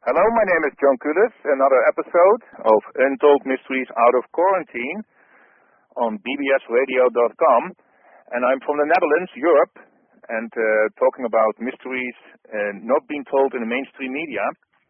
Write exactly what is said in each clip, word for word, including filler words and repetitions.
Hello, my name is John Kulis, another episode of Untold Mysteries Out of Quarantine on b b s radio dot com, and I'm from the Netherlands, Europe, and uh, talking about mysteries uh, not being told in the mainstream media.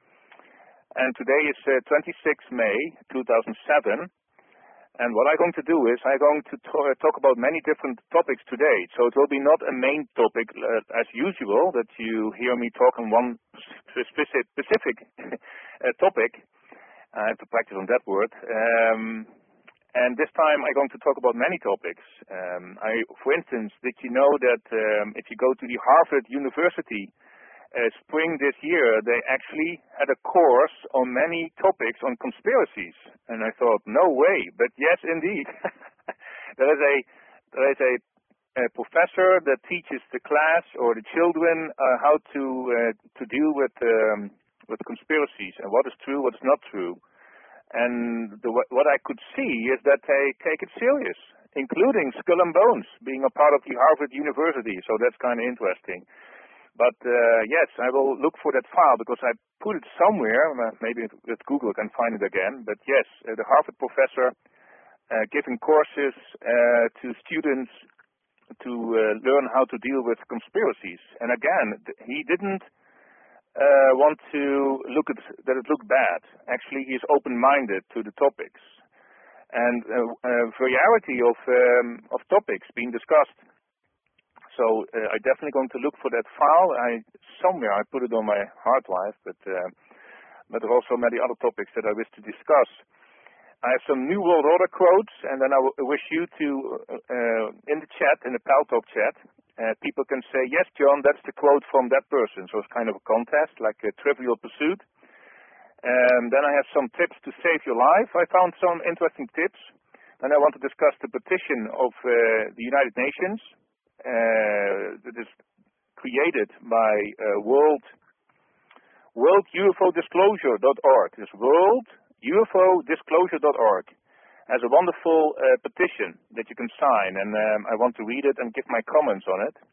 And today is uh, twenty-sixth of May two thousand seven, and what I'm going to do is I'm going to to- talk about many different topics today. So it will be not a main topic uh, as usual, that you hear me talk on one specific, specific uh, topic. I have to practice on that word. Um, and this time I'm going to talk about many topics. Um, I, for instance, did you know that um, if you go to the Harvard University Uh, spring this year, they actually had a course on many topics on conspiracies, and I thought, no way, but yes, indeed. there is a there is a, a professor that teaches the class or the children uh, how to uh, to deal with um, with conspiracies and what is true, what is not true. And the, what I could see is that they take it serious, including Skull and Bones being a part of the Harvard University. So that's kind of interesting. But uh, yes, I will look for that file because I put it somewhere. Maybe with Google I can find it again. But yes, uh, the Harvard professor uh, giving courses uh, to students to uh, learn how to deal with conspiracies. And again, he didn't uh, want to look at that it looked bad. Actually, he is open-minded to the topics and uh, uh, variety of um, of topics being discussed. So uh, I'm definitely going to look for that file. I somewhere I put it on my hard drive, but uh, but there are also many other topics that I wish to discuss. I have some New World Order quotes, and then I w- wish you to uh, in the chat, in the Paltalk chat, uh, people can say, yes, John, that's the quote from that person. So it's kind of a contest, like a Trivial Pursuit. And then I have some tips to save your life. I found some interesting tips, and I want to discuss the petition of uh, the United Nations. Uh, that is created by uh, World World U F O Disclosure dot org. This World U F O Disclosure dot org has a wonderful uh, petition that you can sign, and um, I want to read it and give my comments on it.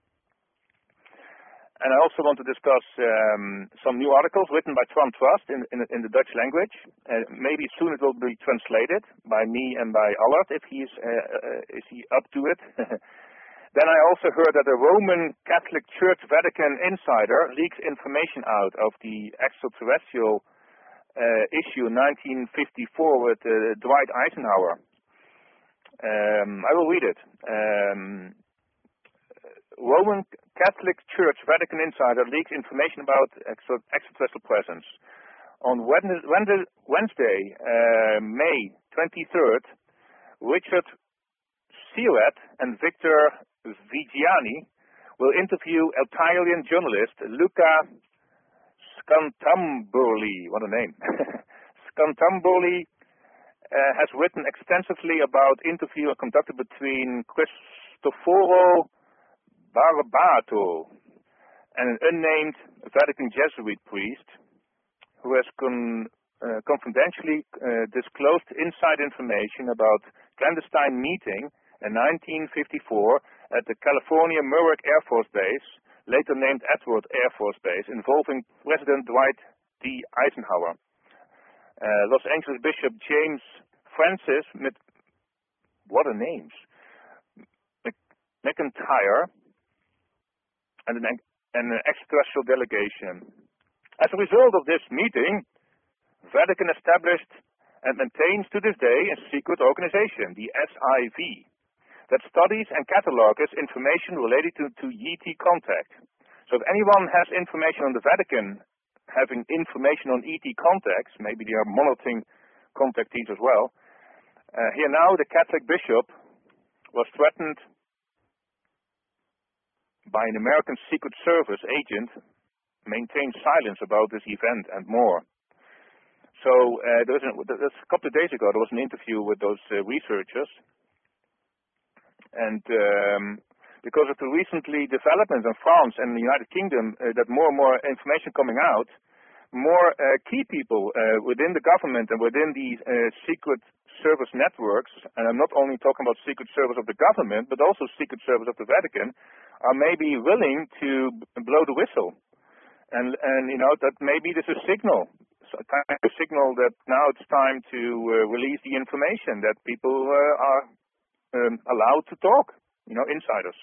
And I also want to discuss um, some new articles written by Twan Trust in, in, in the Dutch language. Uh, maybe soon it will be translated by me and by Allard if he is uh, uh, is he up to it. Then I also heard that a Roman Catholic Church Vatican insider leaks information out of the extraterrestrial uh, issue in nineteen fifty-four with uh, Dwight Eisenhower. Um, I will read it. Um, Roman Catholic Church Vatican insider leaks information about extra extraterrestrial presence. On Wednesday, Wednesday uh, May twenty-third, Richard Sierat and Victor Vigiani will interview Italian journalist Luca Scantamburli. What a name. Scantamburli uh, has written extensively about interview conducted between Cristoforo Barbato and an unnamed Vatican Jesuit priest who has con, uh, confidentially uh, disclosed inside information about clandestine meeting in nineteen fifty-four at the California Muroc Air Force Base, later named Edward Air Force Base, involving President Dwight D. Eisenhower. Uh, Los Angeles Bishop James Francis, Mc, what a names, Mc, McIntyre, and an, and an extraterrestrial delegation. As a result of this meeting, Vatican established and maintains to this day a secret organization, the S I V, that studies and catalogs information related to, to E T contact. So if anyone has information on the Vatican having information on E T contacts, maybe they are monitoring contactees as well. Uh, here now the Catholic bishop was threatened by an American Secret Service agent maintain silence about this event and more. So uh, there was an, a couple of days ago there was an interview with those uh, researchers. And um, because of the recently developments in France and the United Kingdom, uh, that more and more information coming out, more uh, key people uh, within the government and within the uh, secret service networks, and I'm not only talking about secret service of the government, but also secret service of the Vatican, are maybe willing to blow the whistle And, and you know, that maybe this is a signal, a kind of signal that now it's time to uh, release the information that people uh, are um, allowed to talk, you know, insiders.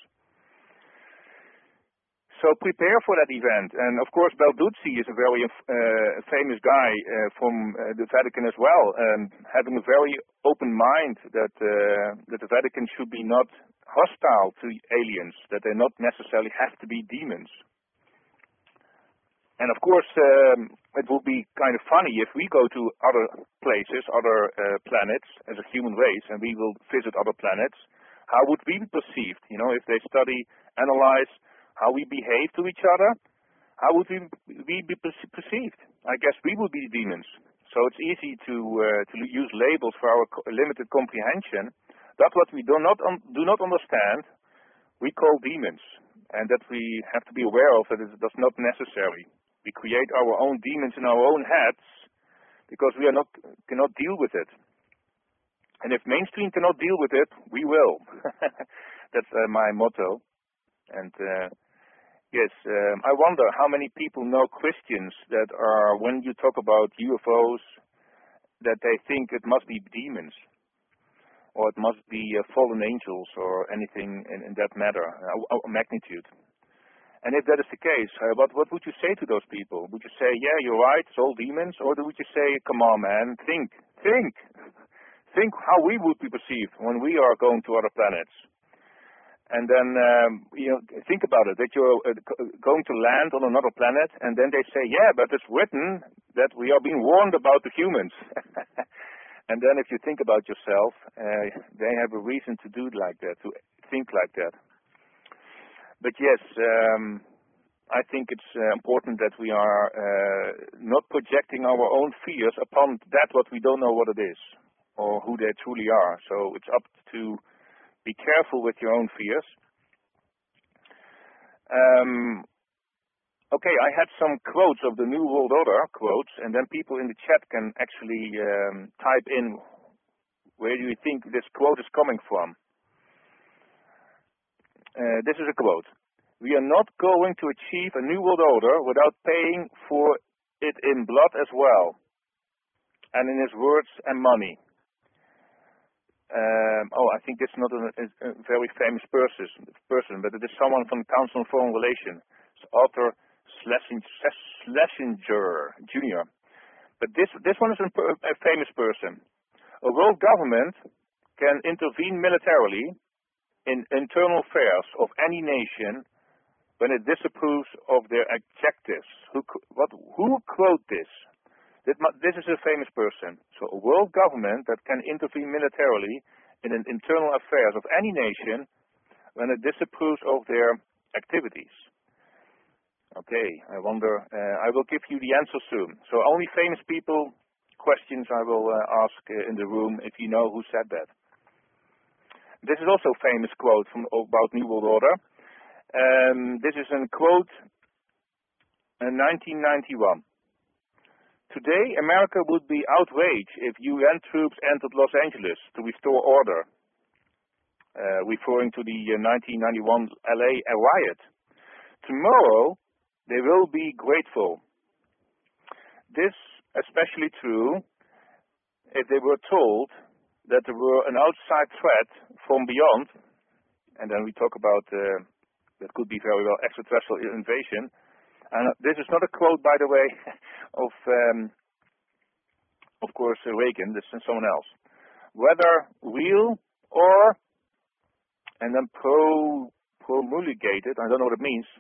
So prepare for that event. And of course, Balduzzi is a very uh, famous guy uh, from uh, the Vatican as well, and having a very open mind that, uh, that the Vatican should be not hostile to aliens, that they not necessarily have to be demons. And of course, um, it will be kind of funny if we go to other places, other uh, planets as a human race, and we will visit other planets. How would we be perceived? You know, if they study, analyze how we behave to each other, how would we, we be perceived? I guess we would be demons. So it's easy to uh, to use labels for our limited comprehension. That's what we do not un do not understand. We call demons, and that we have to be aware of that that's not necessary. We create our own demons in our own heads because we are not cannot deal with it. And if mainstream cannot deal with it, we will. That's uh, my motto. And uh, yes, um, I wonder how many people know Christians that are, when you talk about U F Os, that they think it must be demons, or it must be uh, fallen angels, or anything in, in that matter, uh, magnitude. And if that is the case, uh, what, what would you say to those people? Would you say, yeah, you're right, it's all demons? Or would you say, come on, man, think, think. Think how we would be perceived when we are going to other planets. And then, um, you know, think about it, that you're uh, going to land on another planet, and then they say, yeah, but it's written that we are being warned about the humans. And then if you think about yourself, uh, they have a reason to do it like that, to think like that. But yes, um, I think it's uh, important that we are uh, not projecting our own fears upon that what we don't know what it is, or who they truly are. So it's up to be careful with your own fears. Um, okay, I had some quotes of the New World Order quotes, and then people in the chat can actually um, type in where do you think this quote is coming from. Uh, this is a quote. We are not going to achieve a New World Order without paying for it in blood as well, and in his words and money. Um, oh, I think it's not a, a very famous person, person, but it is someone from the Council on Foreign Relations. It's Arthur Schlesinger Junior But this this one is a, a famous person. A world government can intervene militarily in internal affairs of any nation when it disapproves of their objectives. Who what who quote this? This is a famous person. So a world government that can intervene militarily in an internal affairs of any nation when it disapproves of their activities. Okay, I wonder, uh, I will give you the answer soon. So only famous people questions I will uh, ask uh, in the room if you know who said that. This is also a famous quote from about New World Order. Um, this is a quote in nineteen ninety-one. Today, America would be outraged if U N troops entered Los Angeles to restore order, uh, referring to the uh, nineteen ninety-one L A riot. Tomorrow, they will be grateful. This especially true if they were told that there were an outside threat from beyond, and then we talk about, uh, that could be very well extraterrestrial invasion. And this is not a quote, by the way, of, um, of course, uh, Reagan. This is someone else. Whether real or, and then pro promulgated, I don't know what it means,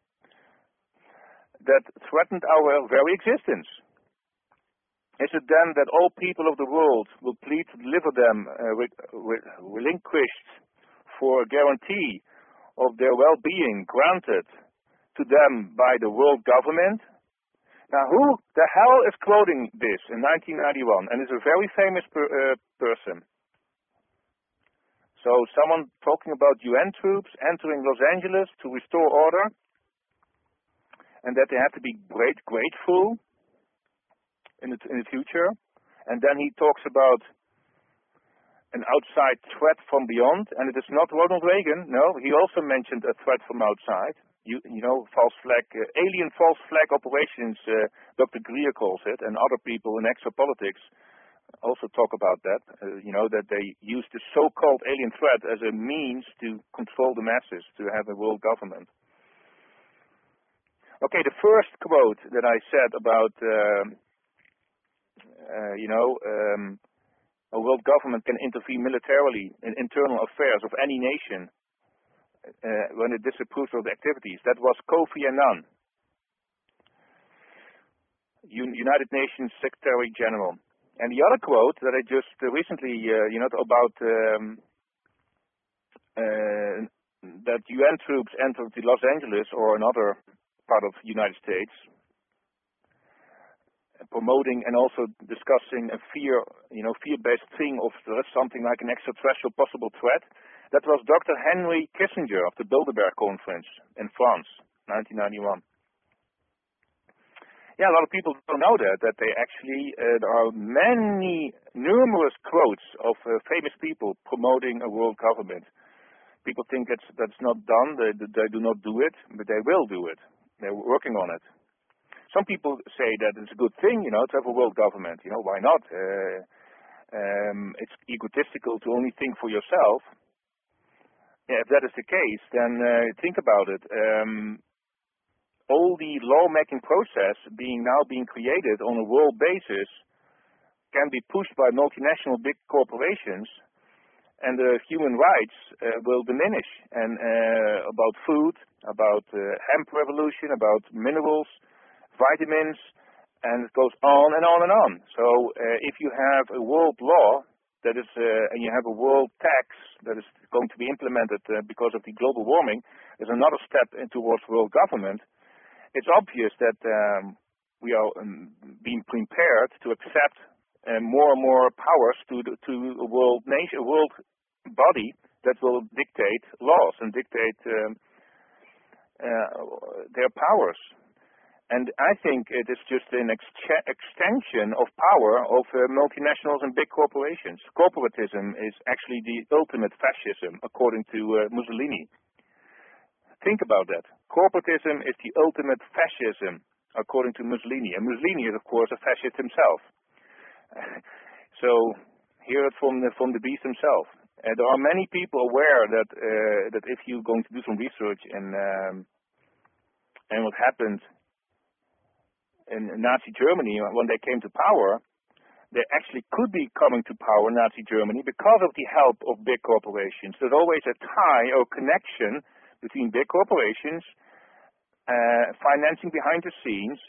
that threatened our very existence. Is it then that all people of the world will plead to deliver them uh, re re relinquished for a guarantee of their well-being granted to them by the world government? Now, who the hell is quoting this in nineteen ninety-one? And is a very famous per, uh, person. So someone talking about U N troops entering Los Angeles to restore order, and that they have to be great, grateful in the, in the future. And then he talks about an outside threat from beyond, and it is not Ronald Reagan. No, he also mentioned a threat from outside. you, you know, false flag, uh, alien false flag operations, uh, Doctor Greer calls it, and other people in exopolitics also talk about that, uh, you know, that they use the so-called alien threat as a means to control the masses, to have a world government. Okay, the first quote that I said about, uh, uh, you know, um, a world government can intervene militarily in internal affairs of any nation uh, when it disapproves of the activities. That was Kofi Annan, Un United Nations Secretary General. And the other quote that I just uh, recently, uh, you know, about um, uh, that U N troops entered Los Angeles or another part of the United States, promoting and also discussing a fear, you know, fear-based thing of there is something like an extraterrestrial possible threat. That was Doctor Henry Kissinger of the Bilderberg Conference in France, nineteen ninety-one. Yeah, a lot of people don't know that, that they actually, uh, there are many, numerous quotes of uh, famous people promoting a world government. People think that's, that's not done, they, they do not do it, but they will do it. They're working on it. Some people say that it's a good thing, you know, to have a world government. You know, why not? Uh, um, it's egotistical to only think for yourself. Yeah, if that is the case, then uh, think about it. Um, all the lawmaking process being now being created on a world basis can be pushed by multinational big corporations, and the human rights uh, will diminish. And uh, about food, about uh, hemp revolution, about minerals, vitamins, and it goes on and on and on. So uh, if you have a world law that is, uh, and you have a world tax that is going to be implemented uh, because of the global warming, is another step in towards world government. It's obvious that um, we are um, being prepared to accept uh, more and more powers to the, to a world nation, a world body that will dictate laws and dictate um, uh, their powers. And I think it is just an ex extension of power of uh, multinationals and big corporations. Corporatism is actually the ultimate fascism, according to uh, Mussolini. Think about that. Corporatism is the ultimate fascism, according to Mussolini. And Mussolini is, of course, a fascist himself. So, hear it from the, from the beast himself. And there are many people aware that uh, that if you're going to do some research and um, and what happened in Nazi Germany when they came to power, they actually could be coming to power in Nazi Germany because of the help of big corporations. There's always a tie or connection between big corporations, uh, financing behind the scenes,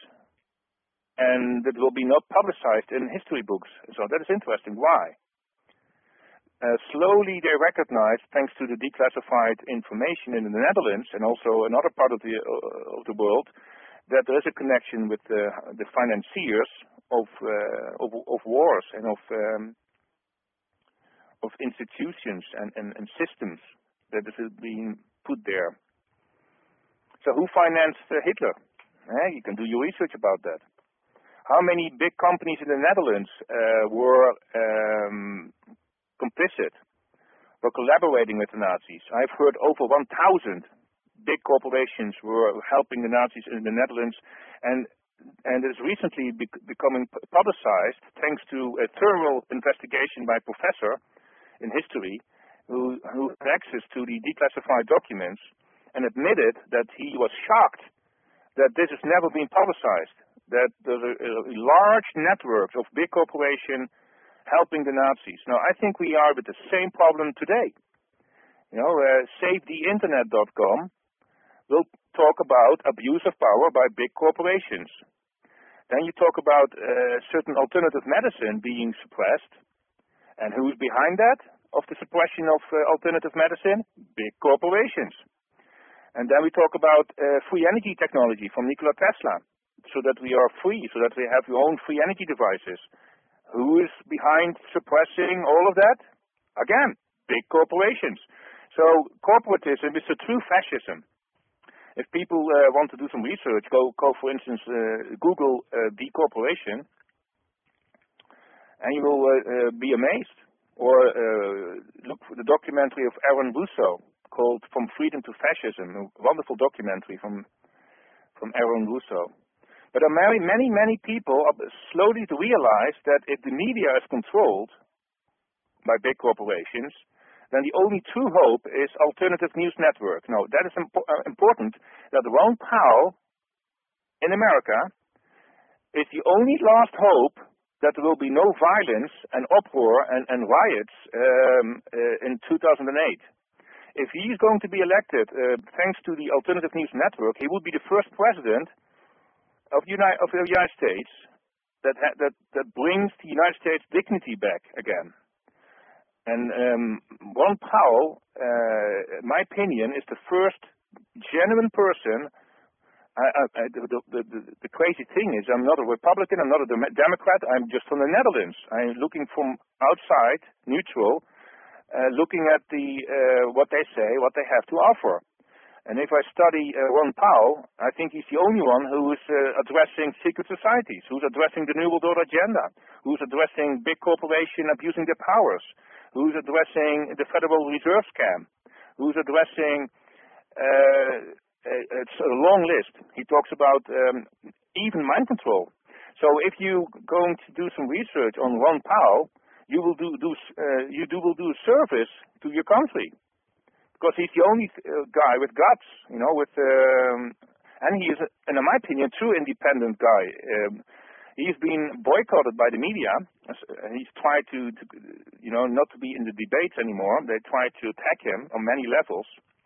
and that will be not publicized in history books. So that is interesting. Why? Uh, slowly they recognized, thanks to the declassified information in the Netherlands and also another part of the, uh, of the world, that there is a connection with uh, the financiers of, uh, of of wars and of um, of institutions and, and, and systems that is being put there. So who financed uh, Hitler? Eh, you can do your research about that. How many big companies in the Netherlands uh, were um, complicit, were collaborating with the Nazis? I've heard over one thousand big corporations were helping the Nazis in the Netherlands, and and is recently bec becoming publicized thanks to a thorough investigation by a professor in history who, who had access to the declassified documents and admitted that he was shocked that this has never been publicized, that there's a, a large network of big corporations helping the Nazis. Now, I think we are with the same problem today. You know, uh, save the internet dot com will talk about abuse of power by big corporations. Then you talk about uh, certain alternative medicine being suppressed. And who's behind that, of the suppression of uh, alternative medicine? Big corporations. And then we talk about uh, free energy technology from Nikola Tesla, so that we are free, so that we have your own free energy devices. Who is behind suppressing all of that? Again, big corporations. So corporatism is a true fascism. If people uh, want to do some research, go, go for instance, uh, Google uh, decorporation, and you will uh, uh, be amazed. Or uh, look for the documentary of Aaron Russo called From Freedom to Fascism, a wonderful documentary from from Aaron Russo. But there are many, many, many people are slowly to realize that if the media is controlled by big corporations, then the only true hope is alternative news network. No, that is impo uh, important, that Ron Paul in America is the only last hope that there will be no violence and uproar and, and riots um, uh, in two thousand eight. If he is going to be elected, uh, thanks to the Alternative News Network, he would be the first president of, Uni of the United States that, ha that, that brings the United States dignity back again. And um, Ron Paul, uh, in my opinion, is the first genuine person. I, I, I, the, the, the, the crazy thing is, I'm not a Republican, I'm not a Democrat, I'm just from the Netherlands. I'm looking from outside, neutral, uh, looking at the uh, what they say, what they have to offer. And if I study uh, Ron Paul, I think he's the only one who is uh, addressing secret societies, who's addressing the New World Order agenda, who's addressing big corporations abusing their powers, who's addressing the Federal Reserve scam, who's addressing... Uh, it's a long list. He talks about um, even mind control. So if you're going to do some research on Ron Paul, you will do, do uh, you do will do a service to your country, because he's the only uh, guy with guts, you know, with um, and he is, a, and in my opinion, true independent guy. Um, he's been boycotted by the media. He's tried to, to, you know, not to be in the debates anymore. They tried to attack him on many levels.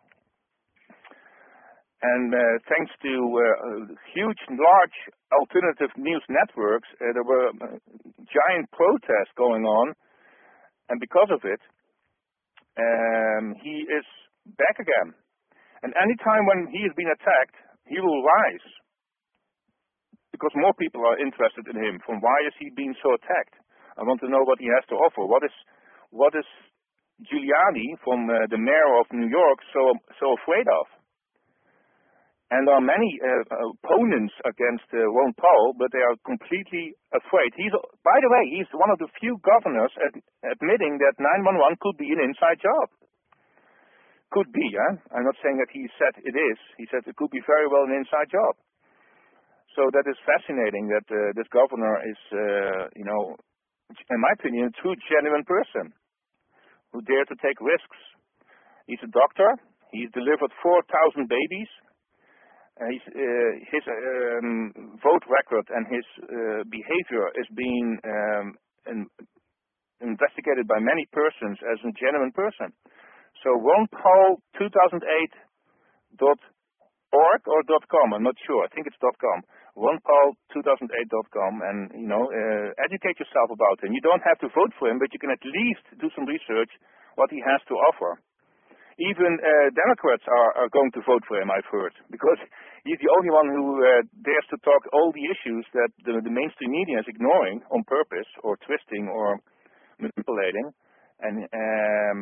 And uh, thanks to uh, huge, large alternative news networks, uh, there were uh, giant protests going on, and because of it, um, he is back again. And any time when he has been attacked, he will rise, because more people are interested in him. From why is he being so attacked? I want to know what he has to offer. What is, what is Giuliani, from uh, the mayor of New York, so so afraid of? And there are many uh, opponents against uh, Ron Paul, but they are completely afraid. He's, by the way, he's one of the few governors ad admitting that nine one one could be an inside job. Could be, huh? I'm not saying that he said it is. He said it could be very well an inside job. So that is fascinating that uh, this governor is, uh, you know, in my opinion, a true genuine person who dare to take risks. He's a doctor. He's delivered four thousand babies. Uh, he's, uh, his um, vote record and his uh, behavior is being um, in, investigated by many persons as a genuine person. So Ron Paul two thousand eight dot org or .com, I'm not sure, I think it's .com. Ron Paul two thousand eight dot com, and you know, uh, educate yourself about him. You don't have to vote for him, but you can at least do some research what he has to offer. Even uh, Democrats are, are going to vote for him, I've heard, because he's the only one who uh, dares to talk all the issues that the, the mainstream media is ignoring on purpose, or twisting, or manipulating. And um,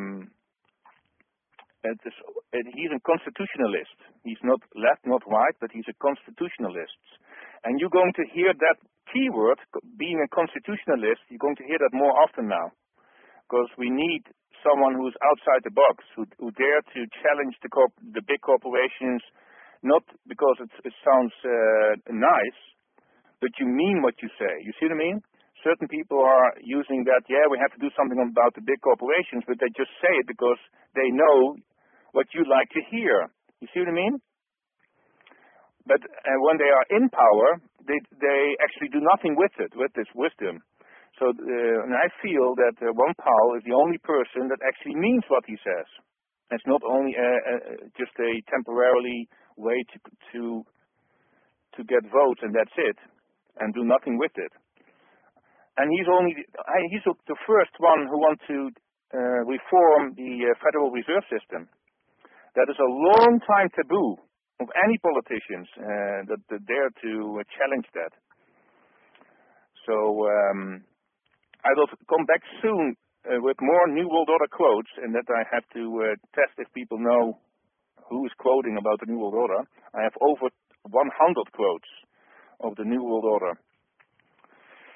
it is, it, he's a constitutionalist. He's not left, not right, but he's a constitutionalist. And you're going to hear that keyword, being a constitutionalist, you're going to hear that more often now, because we need someone who's outside the box, who, who dare to challenge the, corp the big corporations, not because it, it sounds uh, nice, but you mean what you say. You see what I mean? Certain people are using that, yeah, we have to do something about the big corporations, but they just say it because they know what you like to hear. You see what I mean? But uh, when they are in power, they, they actually do nothing with it, with this wisdom. So, uh, and I feel that uh, Ron Paul is the only person that actually means what he says. It's not only a, a, just a temporarily way to, to to get votes and that's it, and do nothing with it. And he's only he's the first one who wants to uh, reform the uh, Federal Reserve System. That is a long time taboo of any politicians uh, that, that dare to uh, challenge that. So. Um, I will come back soon uh, with more New World Order quotes, and that I have to uh, test if people know who is quoting about the New World Order. I have over one hundred quotes of the New World Order.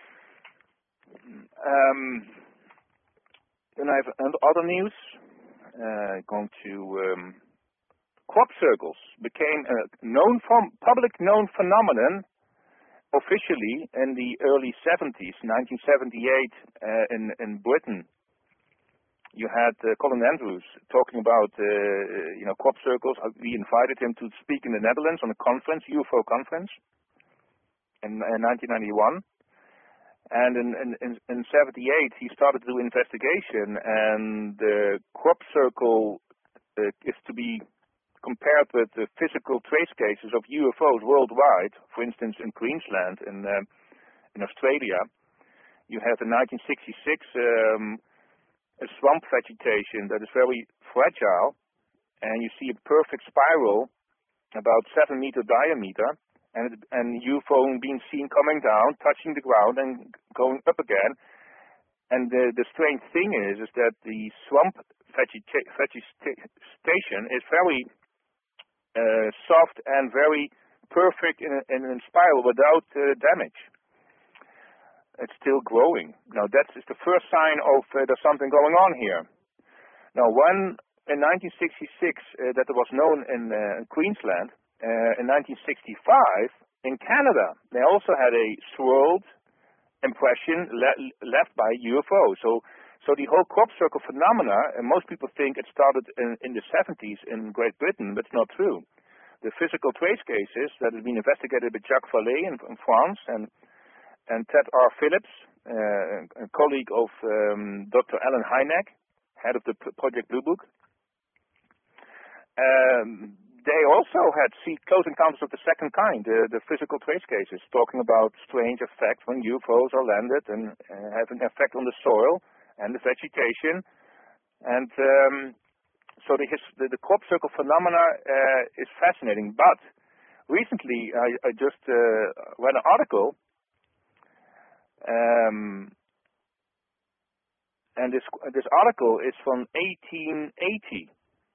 Um, then I have other news. uh, going to um, crop circles became a known from public known phenomenon officially in the early seventies, nineteen seventy-eight, uh, in in Britain. You had uh, Colin Andrews talking about uh, you know crop circles. We invited him to speak in the Netherlands on a conference, U F O conference, in, in nineteen ninety-one. And in, in, in seventy-eight, he started to do investigation, and the crop circle uh, is to be compared with the physical trace cases of U F Os worldwide. For instance, in Queensland, in uh, in Australia, you have in nineteen sixty-six um, a swamp vegetation that is very fragile, and you see a perfect spiral about seven meter diameter. And, it, and U F O being seen coming down, touching the ground, and going up again. And the, the strange thing is, is that the swamp vegeta vegetation is very uh, soft and very perfect in a, in a spiral without uh, damage. It's still growing. Now that is the first sign of uh, there's something going on here. Now, when in nineteen sixty-six uh, that it was known in uh, Queensland. Uh, in nineteen sixty-five, in Canada, they also had a swirled impression le left by U F O. So, so the whole crop circle phenomena, and most people think it started in, in the seventies in Great Britain, but it's not true. The physical trace cases that have been investigated by Jacques Vallée in, in France and and Ted R. Phillips, uh, a colleague of um, Doctor Alan Hynek, head of the Project Blue Book. Um, They also had see close encounters of the second kind, uh, the physical trace cases, talking about strange effects when U F Os are landed and uh, have an effect on the soil and the vegetation. And um, so the, his, the, the crop circle phenomena uh, is fascinating. But recently I, I just uh, read an article, um, and this, this article is from eighteen eighty.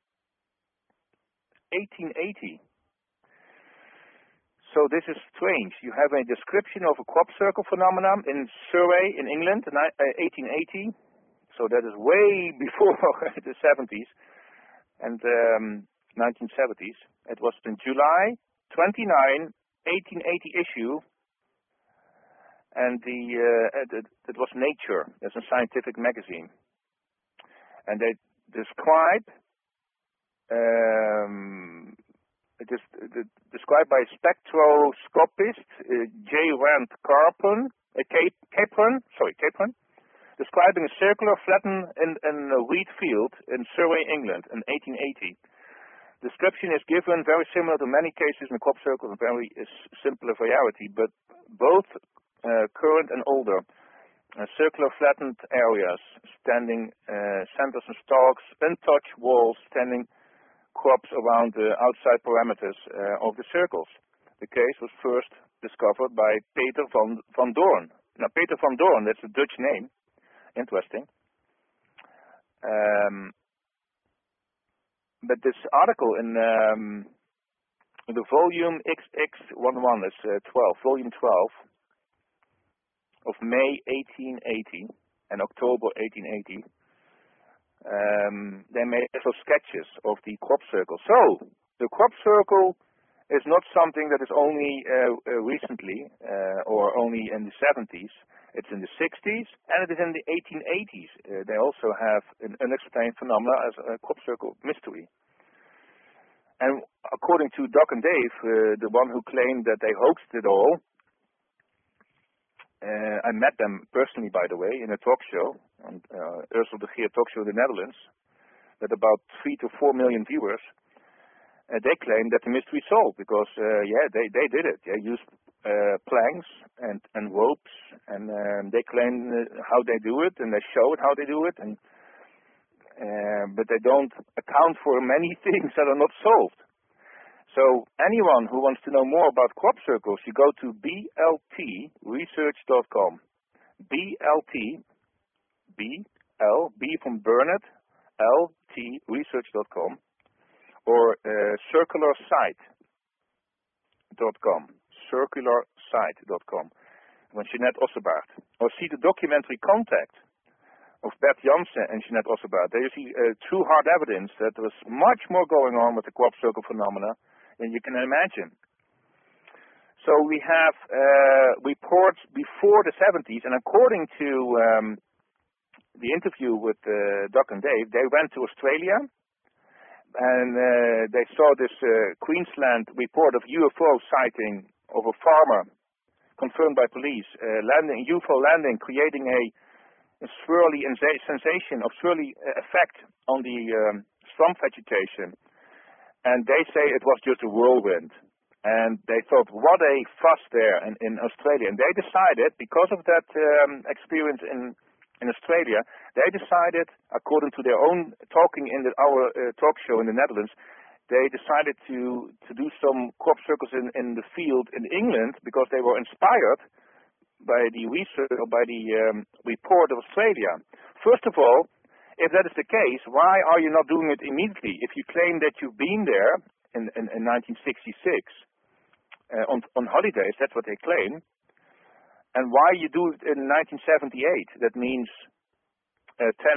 eighteen eighty. So this is strange. You have a description of a crop circle phenomenon in Surrey in England in eighteen eighty. So that is way before the seventies and um, nineteen seventies. It was in July twenty-ninth, eighteen eighty issue, and the uh, it, it was Nature. That's a scientific magazine, and they describe. Um, it is uh, described by spectroscopist uh, J. Rand Capron, uh, Capron, sorry, Capron, describing a circular flattened in, in a wheat field in Surrey, England, in eighteen eighty. Description is given very similar to many cases in the crop circle, very uh, simpler variety, but both uh, current and older. Uh, circular flattened areas, standing uh, centers and stalks, untouched walls, standing crops around the outside parameters uh, of the circles. The case was first discovered by Peter van, van Doorn. Now, Peter van Doorn, that's a Dutch name. Interesting. Um, but this article in, um, in the volume X X eleven, that's uh, twelve, volume twelve, of May eighteen eighty and October eighteen eighty, Um, they made little sketches of the crop circle. So, the crop circle is not something that is only uh, uh, recently uh, or only in the seventies. It's in the sixties and it is in the eighteen eighties. Uh, they also have an unexplained phenomena as a crop circle mystery. And according to Doc and Dave, uh, the one who claimed that they hoaxed it all, Uh, I met them personally, by the way, in a talk show, on uh, Ursula de Geer talk show in the Netherlands, with about three to four million viewers. Uh, they claim that the mystery is solved because, uh, yeah, they, they did it. They used uh, planks and, and ropes, and um, they claim uh, how they do it, and they showed how they do it, and uh, but they don't account for many things that are not solved. So anyone who wants to know more about crop circles, you go to B L T research dot com. B L T, B, L, B from Bernard, L, T, research dot com, or uh, circular site dot com, circular site dot com, van Jeanette Ossebaert. Or see the documentary Contact of Bert Jansen and Jeanette Ossebaard, there you see uh, true hard evidence that there was much more going on with the crop circle phenomena than you can imagine. So we have uh, reports before the seventies, and according to um, the interview with uh, Doc and Dave, they went to Australia, and uh, they saw this uh, Queensland report of U F O sighting of a farmer, confirmed by police, uh, landing U F O landing, creating a a swirly sensation, of swirly effect on the um, swamp vegetation. And they say it was just a whirlwind. And they thought, what a fuss there in, in Australia. And they decided, because of that um, experience in, in Australia, they decided, according to their own talking in the, our uh, talk show in the Netherlands, they decided to, to do some crop circles in, in the field in England because they were inspired by the research or by the um, report of Australia. First of all, if that is the case, why are you not doing it immediately? If you claim that you've been there in, in, in nineteen sixty-six uh, on, on holidays, that's what they claim, and why you do it in nineteen seventy-eight? That means uh, ten,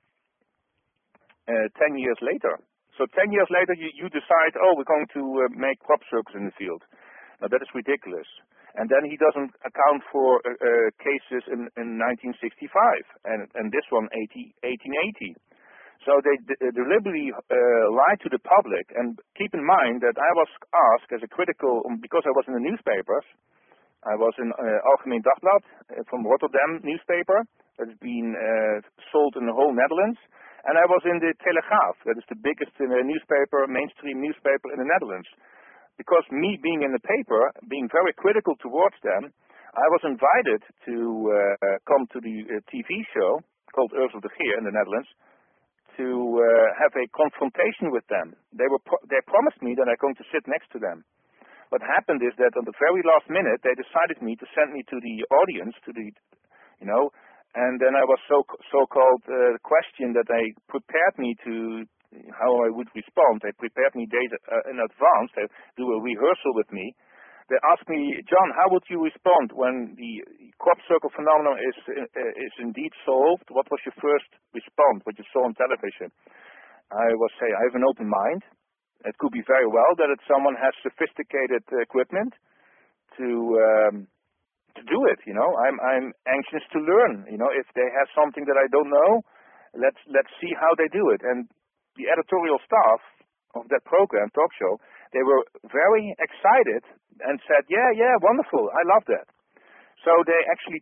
uh, ten years later. So ten years later, you, you decide, oh, we're going to uh, make crop circles in the field. Now that is ridiculous. And then he doesn't account for uh, uh, cases in, in nineteen sixty-five, and, and this one eighteen eighty. So they d deliberately uh, lied to the public. And keep in mind that I was asked as a critical, because I was in the newspapers, I was in uh, Algemeen Dagblad uh, from Rotterdam newspaper, that's been uh, sold in the whole Netherlands, and I was in the Telegraaf, that is the biggest uh, newspaper, mainstream newspaper in the Netherlands. Because me being in the paper, being very critical towards them, I was invited to uh, come to the uh, T V show called Ursel de Geer in the Netherlands to uh, have a confrontation with them. They were pro they promised me that I'm going to sit next to them. What happened is that on the very last minute, they decided me to send me to the audience, to the, you know, and then I was so so-called uh, question that they prepared me to. How I would respond. They prepared me days uh, in advance. They do a rehearsal with me. They asked me, John, how would you respond when the crop circle phenomenon is uh, is indeed solved? What was your first response, what you saw on television? I was say, I have an open mind. It could be very well that it, someone has sophisticated equipment to um, to do it. You know, I'm I'm anxious to learn. You know, if they have something that I don't know, let's let's see how they do it. And the editorial staff of that program, talk show, they were very excited and said, yeah, yeah, wonderful, I love that. So they actually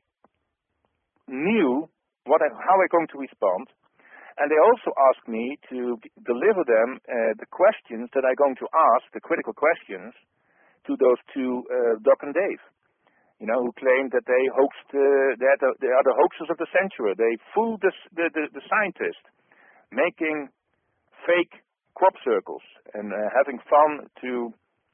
knew what I, how I'm going to respond, and they also asked me to deliver them uh, the questions that I'm going to ask, the critical questions, to those two, uh, Doc and Dave, you know, who claimed that they hoaxed, uh, they, the, they are the hoaxers of the century. They fooled the, the, the, the scientists, making fake crop circles and uh, having fun to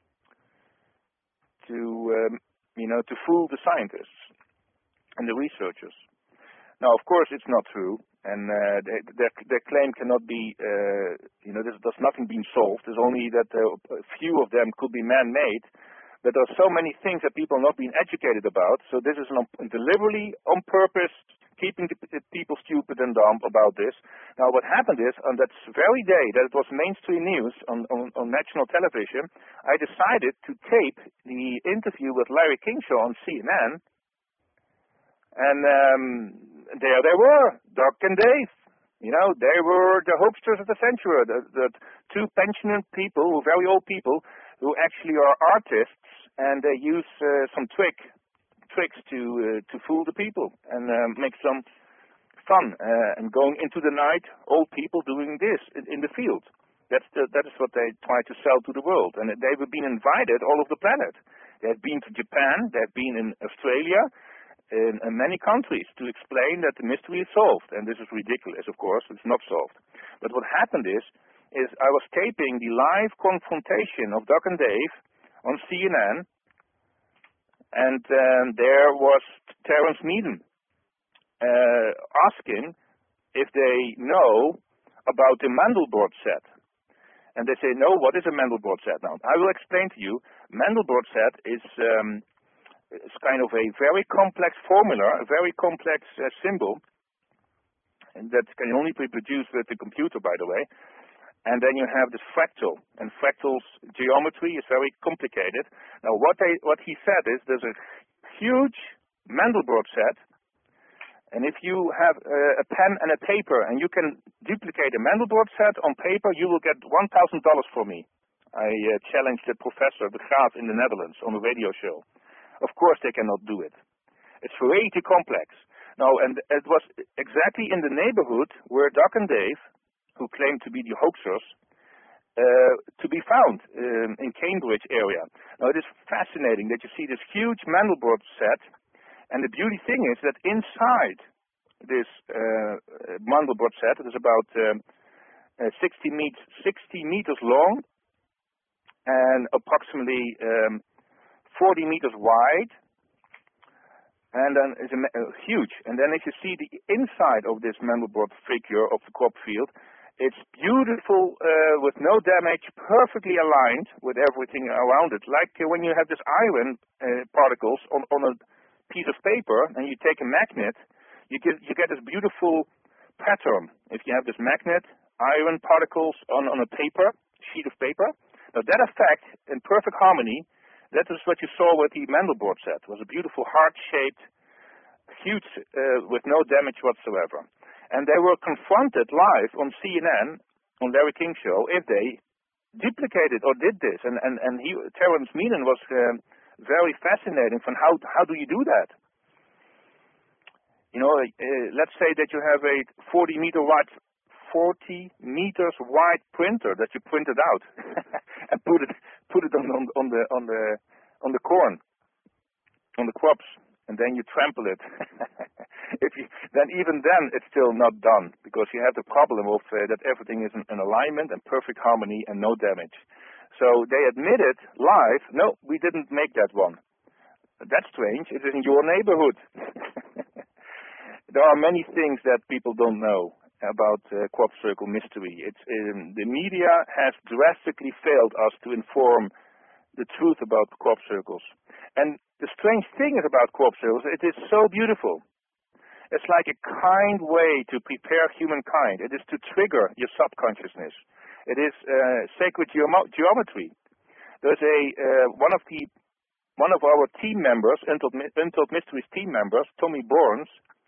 to um, you know to fool the scientists and the researchers. Now, of course, it's not true, and uh, they, their their claim cannot be uh, you know there's, there's nothing being solved. There's only that uh, a few of them could be man-made, but there are so many things that people are not being educated about. So this is an, deliberately on purpose, keeping the, the people stupid and dumb about this. Now, what happened is, on that very day that it was mainstream news on, on, on national television, I decided to tape the interview with Larry King show on C N N, and um, there they were, Doc and Dave. You know, they were the hoaxers of the century, the, the two pensioned people, very old people, who actually are artists, and they use uh, some trick tricks to uh, to fool the people and uh, make some fun uh, and going into the night, old people doing this in, in the field. That's the, that is what they try to sell to the world, and they've been invited all over the planet. They have been to Japan, they have been in Australia, in, in many countries to explain that the mystery is solved. And this is ridiculous, of course. It's not solved. But what happened is, is I was taping the live confrontation of Doc and Dave on C N N. And um, there was Terence Meaden uh, asking if they know about the Mandelbrot set. And they say, no, what is a Mandelbrot set? Now, I will explain to you. Mandelbrot set is um, it's kind of a very complex formula, a very complex uh, symbol, and that can only be produced with the computer, by the way. And then you have this fractal, and fractal's geometry is very complicated. Now, what they, what he said is there's a huge Mandelbrot set, and if you have uh, a pen and a paper, and you can duplicate a Mandelbrot set on paper, you will get one thousand dollars for me. I uh, challenged the professor, de Graaf, in the Netherlands on a radio show. Of course they cannot do it. It's way too complex. Now, and it was exactly in the neighborhood where Doc and Dave, who claimed to be the hoaxers, uh, to be found um, in Cambridge area. Now, it is fascinating that you see this huge Mandelbrot set, and the beauty thing is that inside this uh, Mandelbrot set, it is about um, uh, sixty, met sixty meters long and approximately um, forty meters wide, and then is a, uh, huge. And then if you see the inside of this Mandelbrot figure of the crop field, it's beautiful, uh, with no damage, perfectly aligned with everything around it. Like uh, when you have this iron uh, particles on, on a piece of paper, and you take a magnet, you get you get this beautiful pattern. If you have this magnet, iron particles on, on a paper, sheet of paper. Now that effect, in perfect harmony, that is what you saw with the Mandelbrot set. It was a beautiful heart-shaped, huge, uh, with no damage whatsoever. And they were confronted live on C N N, on Larry King Show, if they duplicated or did this. And, and, and he, Terence Meenan was uh, very fascinating from how, how do you do that? You know, uh, let's say that you have a forty meter wide, forty meters wide printer that you printed out and put it, put it on, on, on the, on the, on the corn, on the crops. And then you trample it. If you, then even then it's still not done, because you have the problem of uh, that everything is in, in alignment and perfect harmony and no damage. So they admitted live, no, we didn't make that one. That's strange. It is in your neighborhood. There are many things that people don't know about uh, crop circle mystery. It's um, the media has drastically failed us to inform the truth about crop circles. And the strange thing is about crop circles, it is so beautiful. It's like a kind way to prepare humankind. It is to trigger your subconsciousness. It is uh, sacred geom geometry. There's a uh, one of the one of our team members, Untold, Untold Mysteries team members, Tommy Borns.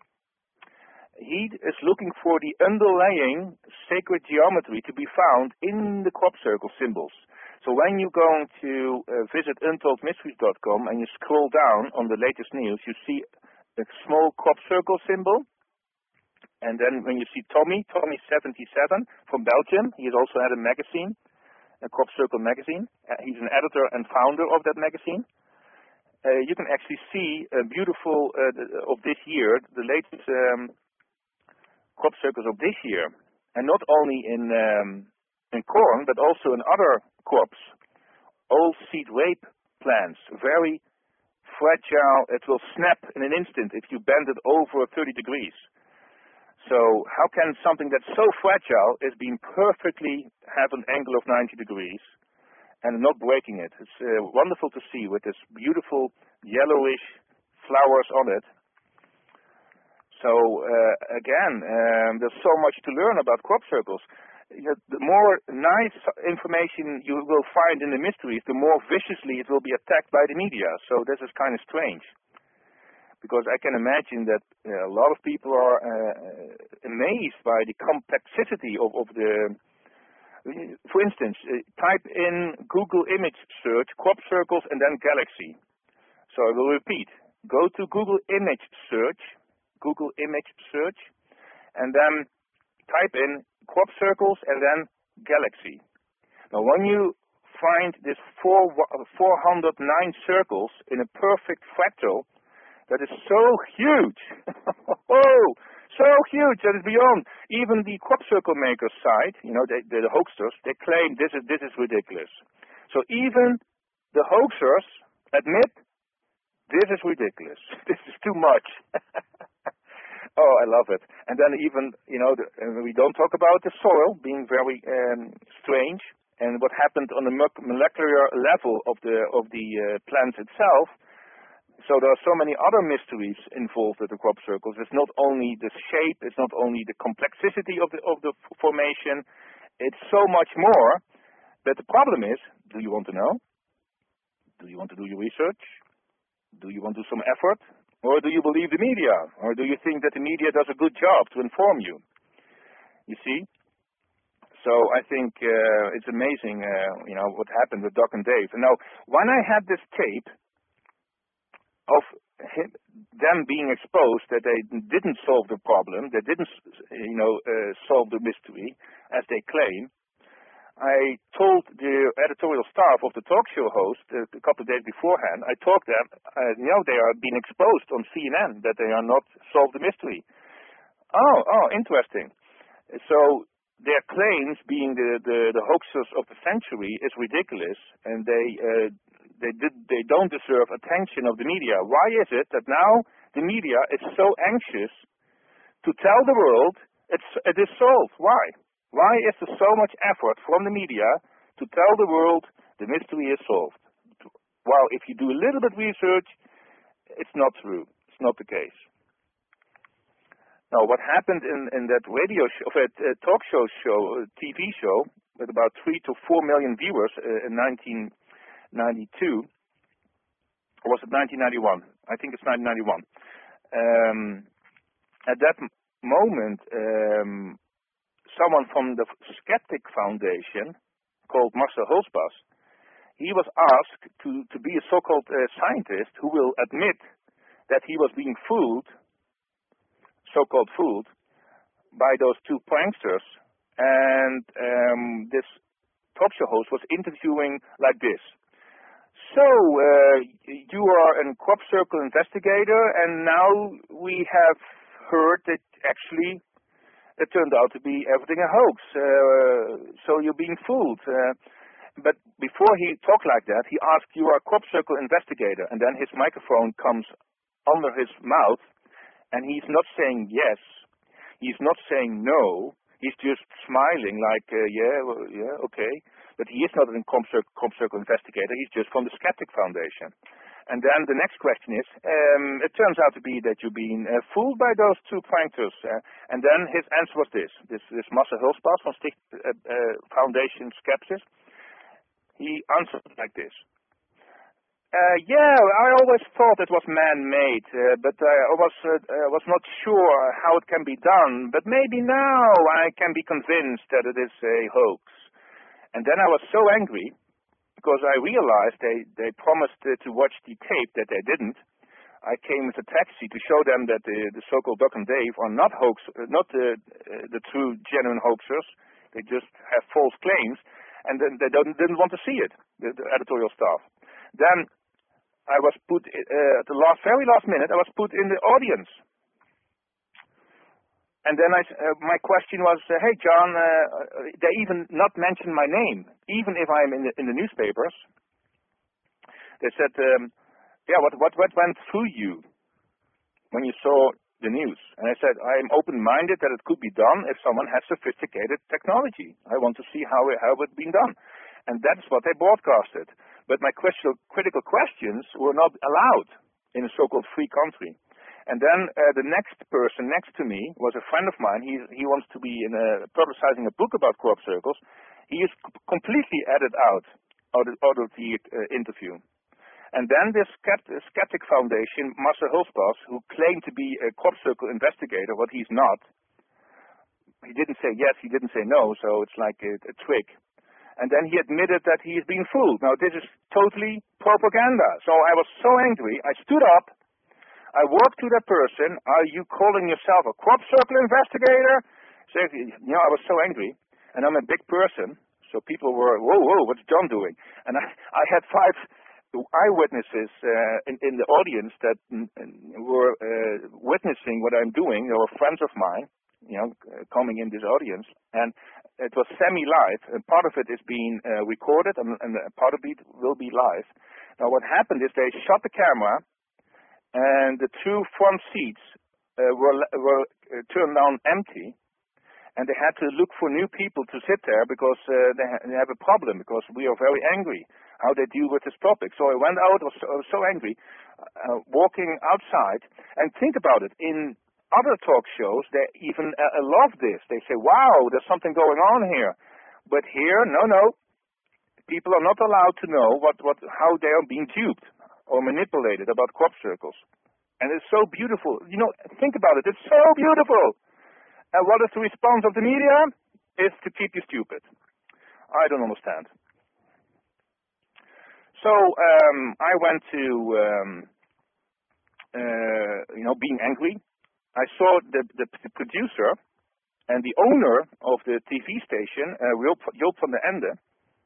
He is looking for the underlying sacred geometry to be found in the crop circle symbols. So when you're going to uh, visit untold mysteries dot com and you scroll down on the latest news, you see a small crop circle symbol. And then when you see Tommy, Tommy seventy-seven from Belgium, he has also had a magazine, a crop circle magazine. Uh, he's an editor and founder of that magazine. Uh, you can actually see a beautiful, uh, of this year, the latest um, crop circles of this year. And not only in... Um, in corn, but also in other crops. Old seed rape plants, very fragile. It will snap in an instant if you bend it over thirty degrees. So how can something that's so fragile is being perfectly have an angle of ninety degrees and not breaking it? It's uh, wonderful to see with this beautiful yellowish flowers on it. So uh, again, um, there's so much to learn about crop circles. The more nice information you will find in the mysteries, the more viciously it will be attacked by the media. So this is kind of strange, because I can imagine that uh, a lot of people are uh, amazed by the complexity of, of the... For instance, uh, type in Google image search, crop circles, and then galaxy. So I will repeat. Go to Google image search, Google image search, and then type in crop circles and then galaxy. Now when you find this four, four hundred nine circles in a perfect fractal, that is so huge. Oh, so huge that is beyond even the crop circle makers' side, you know, they, the hoaxers, they claim this is, this is ridiculous. So even the hoaxers admit this is ridiculous. This is too much. Oh, I love it. And then even, you know, the, uh, we don't talk about the soil being very um, strange, and what happened on the molecular level of the of the uh, plants itself. So there are so many other mysteries involved with the crop circles. It's not only the shape, it's not only the complexity of the of the formation, it's so much more. But the problem is, do you want to know? Do you want to do your research? Do you want to do some effort? Or do you believe the media? Or do you think that the media does a good job to inform you? You see? So I think uh, it's amazing, uh, you know, what happened with Doc and Dave. And now, when I had this tape of him, them being exposed that they didn't solve the problem, they didn't, you know, uh, solve the mystery, as they claim, I told the editorial staff of the talk show host uh, a couple of days beforehand, I told them, uh, you know, they are being exposed on C N N, that they are not solved the mystery. Oh, oh, interesting. So their claims being the, the, the hoaxers of the century is ridiculous, and they uh, they did they don't deserve attention of the media. Why is it that now the media is so anxious to tell the world it's it is solved? Why? Why is there so much effort from the media to tell the world the mystery is solved? Well, if you do a little bit research, it's not true. It's not the case. Now, what happened in, in that radio show, that uh, talk show show, uh, T V show, with about three to four million viewers uh, in nineteen ninety-two, or was it nineteen ninety-one? I think it's nineteen ninety-one. Um, at that m- moment, um, someone from the Skeptic Foundation, called Marcel Hulsbas, he was asked to, to be a so-called uh, scientist who will admit that he was being fooled, so-called fooled, by those two pranksters. And um, this talk show host was interviewing like this. So, uh, you are a crop circle investigator, and now we have heard that actually it turned out to be everything a hoax. Uh, so you're being fooled. Uh, but before he talked like that, he asked, you are a crop circle investigator. And then his microphone comes under his mouth, and he's not saying yes. He's not saying no. He's just smiling like, uh, yeah, well, yeah, okay. But he is not a crop circle, crop circle investigator. He's just from the Skeptic Foundation. And then the next question is, um, it turns out to be that you've been uh, fooled by those two pranksters. Uh, and then his answer was this, this, this Marcel Hulsbas from Sticht, uh, uh, Foundation Skepsis. He answered like this. Uh, yeah, I always thought it was man-made, uh, but I was, uh, uh, was not sure how it can be done. But maybe now I can be convinced that it is a hoax. And then I was so angry, because I realized they, they promised uh, to watch the tape that they didn't. I came with a taxi to show them that the, the so-called Doc and Dave are not hoax, uh, not the, uh, the true, genuine hoaxers. They just have false claims, and then they don't, didn't want to see it, the, the editorial staff. Then I was put, uh, at the last, very last minute, I was put in the audience. And then I, uh, my question was, uh, hey, John, uh, they even not mentioned my name, even if I'm in the, in the newspapers. They said, um, yeah, what, what, what went through you when you saw the news? And I said, I'm open-minded that it could be done if someone has sophisticated technology. I want to see how it, how it's been done. And that's what they broadcasted. But my critical, critical questions were not allowed in a so-called free country. And then uh, the next person next to me was a friend of mine. He he wants to be in a, publicizing a book about crop circles. He is c- completely edited out out of, out of the uh, interview. And then this Skept- Skeptic Foundation, Marcel Hulsbas, who claimed to be a crop circle investigator, what he's not. He didn't say yes, he didn't say no, so it's like a, a trick. And then he admitted that he is being fooled. Now this is totally propaganda. So I was so angry, I stood up. I walked to that person, are you calling yourself a crop circle investigator? So, you know, I was so angry, and I'm a big person, so people were, whoa, whoa, what's John doing? And I, I had five eyewitnesses uh, in, in the audience that mm, were uh, witnessing what I'm doing. They were friends of mine, you know, uh, coming in this audience, and it was semi-live, and part of it is being uh, recorded, and, and part of it will be live. Now what happened is they shut the camera, and the two front seats uh, were, were uh, turned down empty, and they had to look for new people to sit there because uh, they, ha they have a problem, because we are very angry how they deal with this topic. So I went out, I was so, I was so angry, uh, walking outside, and think about it, in other talk shows, they even uh, love this. They say, wow, there's something going on here. But here, no, no, people are not allowed to know what, what, how they are being duped or manipulated about crop circles. And it's so beautiful. You know, think about it. It's so beautiful. And what is the response of the media? Is to keep you stupid. I don't understand. So um, I went to, um, uh, you know, being angry. I saw the, the, the producer and the owner of the T V station, uh, Joop van den Ende.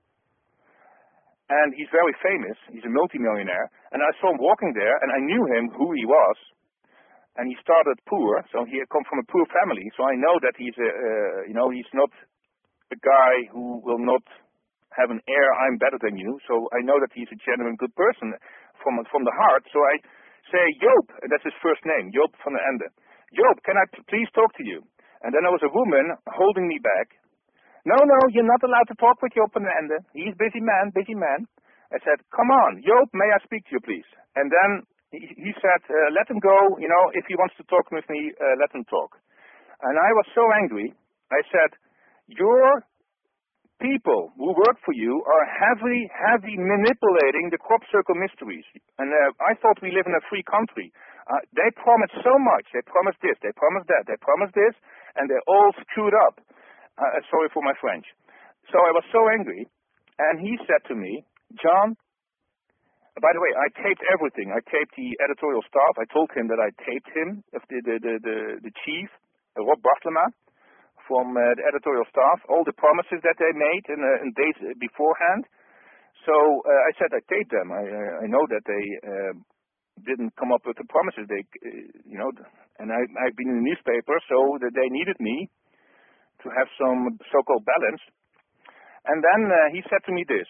And he's very famous. He's a multimillionaire. And I saw him walking there, and I knew him, who he was. And he started poor, so he had come from a poor family. So I know that he's a, uh, you know, he's not a guy who will not have an air, I'm better than you. So I know that he's a genuine good person from from the heart. So I say, Joop, and that's his first name, Joop van den Ende. Joop, can I please talk to you? And then there was a woman holding me back. No, no, you're not allowed to talk with Joop van den Ende. He's busy man, busy man. I said, come on, Joop, may I speak to you, please? And then he, he said, uh, let him go. You know, if he wants to talk with me, uh, let him talk. And I was so angry. I said, your people who work for you are heavily, heavily manipulating the crop circle mysteries. And uh, I thought we live in a free country. Uh, they promise so much. They promise this, they promise that, they promise this, and they're all screwed up. Uh, sorry for my French. So I was so angry, and he said to me, John, by the way, I taped everything. I taped the editorial staff. I told him that I taped him, the, the, the, the, the chief, uh, Rob Bartlema, from uh, the editorial staff, all the promises that they made in, uh, in days beforehand. So uh, I said I taped them. I, I know that they uh, didn't come up with the promises. They, uh, you know, and I, I've been in the newspaper, so that they needed me to have some so-called balance. And then uh, he said to me this,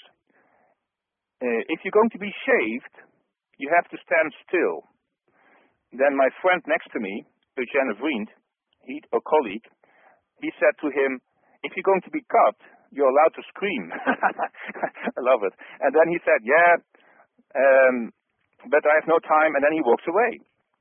uh, if you're going to be shaved, you have to stand still. Then my friend next to me, Eugène Vriend, he, a colleague, he said to him, if you're going to be cut, you're allowed to scream. I love it. And then he said, yeah, um, but I have no time, and then he walks away.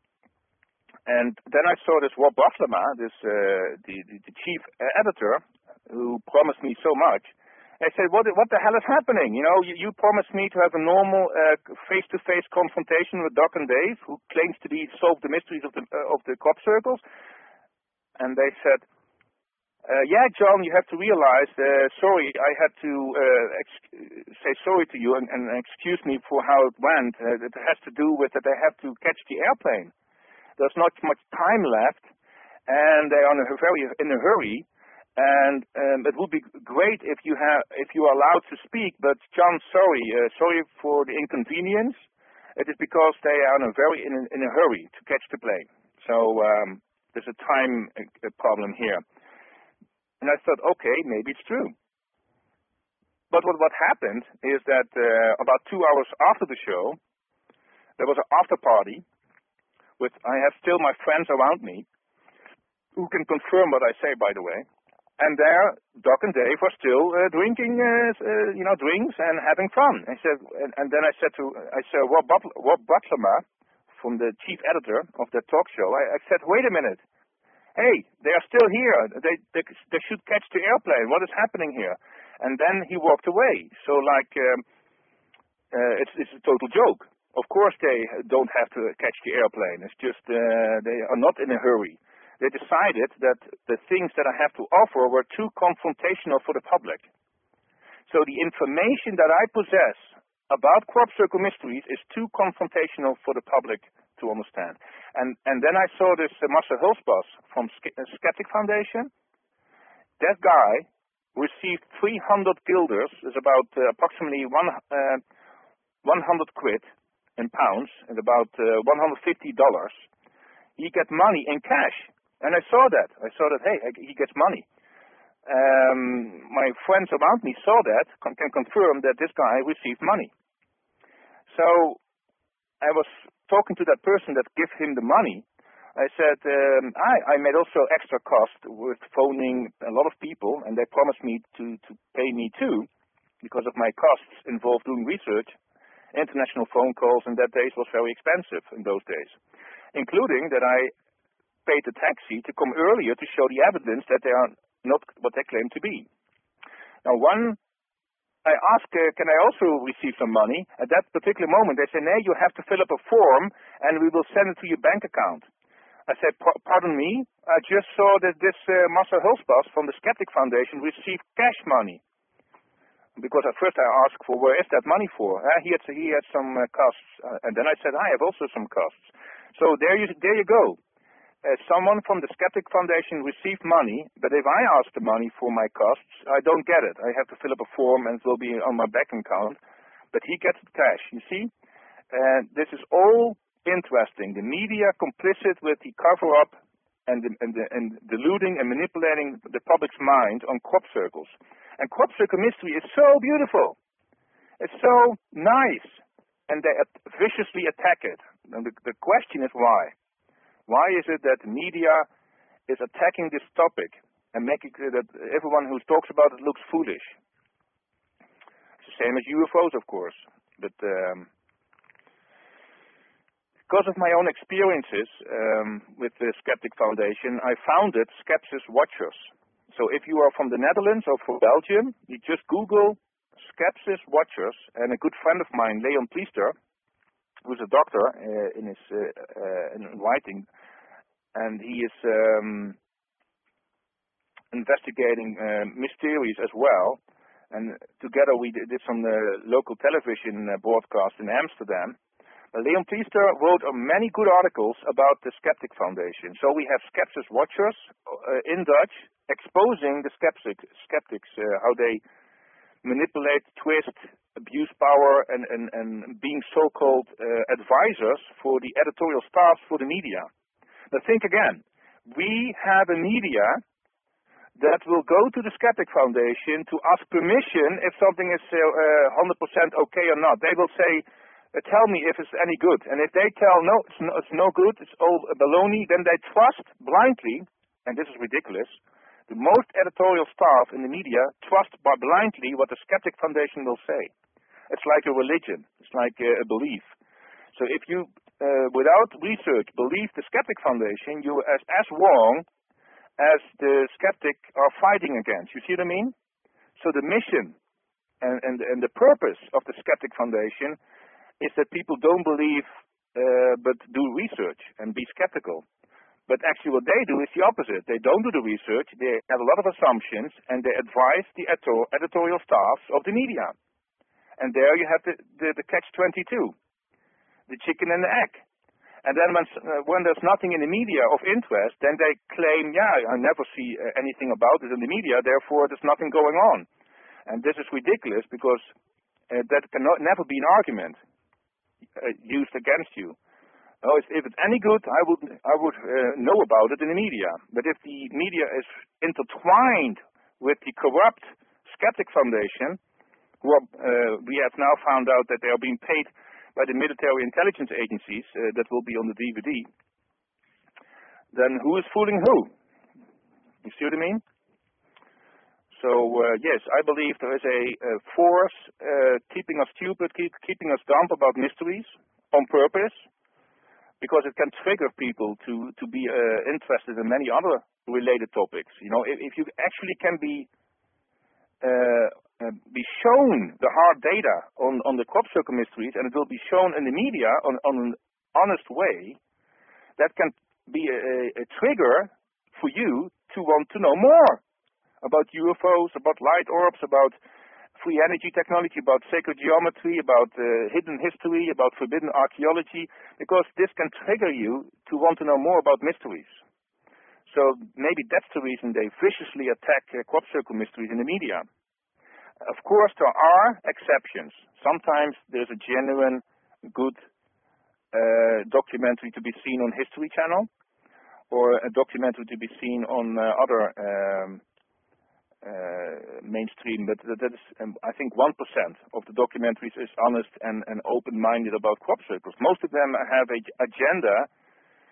And then I saw this Rob Bartlema, this uh, the, the, the chief editor, who promised me so much. I said, what, what the hell is happening? You know, you, you promised me to have a normal uh, face-to-face confrontation with Doc and Dave, who claims to be solve the mysteries of the uh, of the crop circles. And they said, uh, yeah, John, you have to realize, uh, sorry, I had to uh, ex- say sorry to you and, and excuse me for how it went. Uh, it has to do with that they have to catch the airplane. There's not much time left, and they are in a very in a hurry. And um, it would be great if you have if you are allowed to speak. But John, sorry, uh, sorry for the inconvenience. It is because they are in a very in a, in a hurry to catch the plane. So um, there's a time uh, problem here. And I thought, okay, maybe it's true. But what what happened is that uh, about two hours after the show, there was an after party. With I have still my friends around me, who can confirm what I say, by the way. And there, Doc and Dave were still uh, drinking, uh, uh, you know, drinks and having fun. I said, and, and then I said to, I said, Rob, But- Rob Bartlema, from the chief editor of the talk show, I, I said, wait a minute, hey, they are still here. They, they they should catch the airplane. What is happening here? And then he walked away. So like, um, uh, it's it's a total joke. Of course they don't have to catch the airplane. It's just uh, they are not in a hurry. They decided that the things that I have to offer were too confrontational for the public. So the information that I possess about crop circle mysteries is too confrontational for the public to understand. And and then I saw this uh, Marcel Hulsbos from Sk- uh, Skeptic Foundation. That guy received three hundred guilders, is about uh, approximately one, uh, one hundred quid in pounds, and about uh, one hundred fifty dollars. He gets money in cash. And I saw that. I saw that, hey, he gets money. Um, my friends around me saw that, can confirm that this guy received money. So I was talking to that person that gave him the money. I said, um, I, I made also extra cost with phoning a lot of people, and they promised me to, to pay me too, because of my costs involved doing research. International phone calls in that days was very expensive in those days, including that I paid the taxi to come earlier to show the evidence that they are not what they claim to be. Now, one, I asked, uh, can I also receive some money? At that particular moment, they said, no, you have to fill up a form, and we will send it to your bank account. I said, pardon me, I just saw that this uh, Marcel Hulspas from the Skeptic Foundation received cash money. Because at first I asked for, where is that money for? Uh, he, had, he had some uh, costs, uh, and then I said, I have also some costs. So there you, there you go. Uh, someone from the Skeptic Foundation received money, but if I ask the money for my costs, I don't get it. I have to fill up a form and it will be on my bank account, but he gets the cash, you see? And this is all interesting. The media complicit with the cover-up and, the, and, the, and deluding and manipulating the public's mind on crop circles. And crop circle mystery is so beautiful. It's so nice. And they viciously attack it. And the, the question is why? Why is it that the media is attacking this topic and making it that everyone who talks about it looks foolish? It's the same as U F Os, of course. But um, because of my own experiences um, with the Skeptic Foundation, I founded Skepsis Watchers. So if you are from the Netherlands or from Belgium, you just Google Skepsis Watchers, and a good friend of mine, Leon Pliester, who's a doctor uh, in his uh, uh, in writing, and he is um, investigating uh, mysteries as well. And together we did some uh, local television uh, broadcast in Amsterdam. Uh, Leon Pliester wrote uh, many good articles about the Skeptic Foundation. So we have Skepsis Watchers uh, in Dutch, exposing the skeptic, skeptics, uh, how they manipulate, twist, abuse power, and, and, and being so-called uh, advisors for the editorial staff for the media. But think again, we have a media that will go to the Skeptic Foundation to ask permission if something is uh, uh, one hundred percent okay or not. They will say, uh, tell me if it's any good. And if they tell, no, it's no, it's no good, it's all baloney, then they trust blindly, and this is ridiculous, the most editorial staff in the media trust blindly what the Skeptic Foundation will say. It's like a religion. It's like a, a belief. So if you, uh, without research, believe the Skeptic Foundation, you are as, as wrong as the skeptic are fighting against. You see what I mean? So the mission and, and, and the purpose of the Skeptic Foundation is that people don't believe uh, but do research and be skeptical. But actually what they do is the opposite. They don't do the research, they have a lot of assumptions, and they advise the editorial staffs of the media. And there you have the, the, the catch twenty-two, the chicken and the egg. And then when, uh, when there's nothing in the media of interest, then they claim, yeah, I never see uh, anything about it in the media, therefore there's nothing going on. And this is ridiculous because uh, that cannot never be an argument uh, used against you. Oh, if, if it's any good, I would I would uh, know about it in the media. But if the media is intertwined with the corrupt Skeptic Foundation, who are, uh, we have now found out that they are being paid by the military intelligence agencies, uh, that will be on the D V D, then who is fooling who? You see what I mean? So, uh, yes, I believe there is a, a force uh, keeping us stupid, keep, keeping us dumb about mysteries on purpose, because it can trigger people to, to be uh, interested in many other related topics. You know, if, if you actually can be uh, uh, be shown the hard data on, on the crop circle mysteries, and it will be shown in the media on, on an honest way, that can be a, a trigger for you to want to know more about U F Os, about light orbs, about free energy technology, about sacred geometry, about uh, hidden history, about forbidden archaeology, because this can trigger you to want to know more about mysteries. So maybe that's the reason they viciously attack uh, crop circle mysteries in the media. Of course, there are exceptions. Sometimes there's a genuine, good uh, documentary to be seen on History Channel, or a documentary to be seen on uh, other um, Uh, mainstream, but that, that is, um, I think, one percent of the documentaries is honest and, and open-minded about crop circles. Most of them have a agenda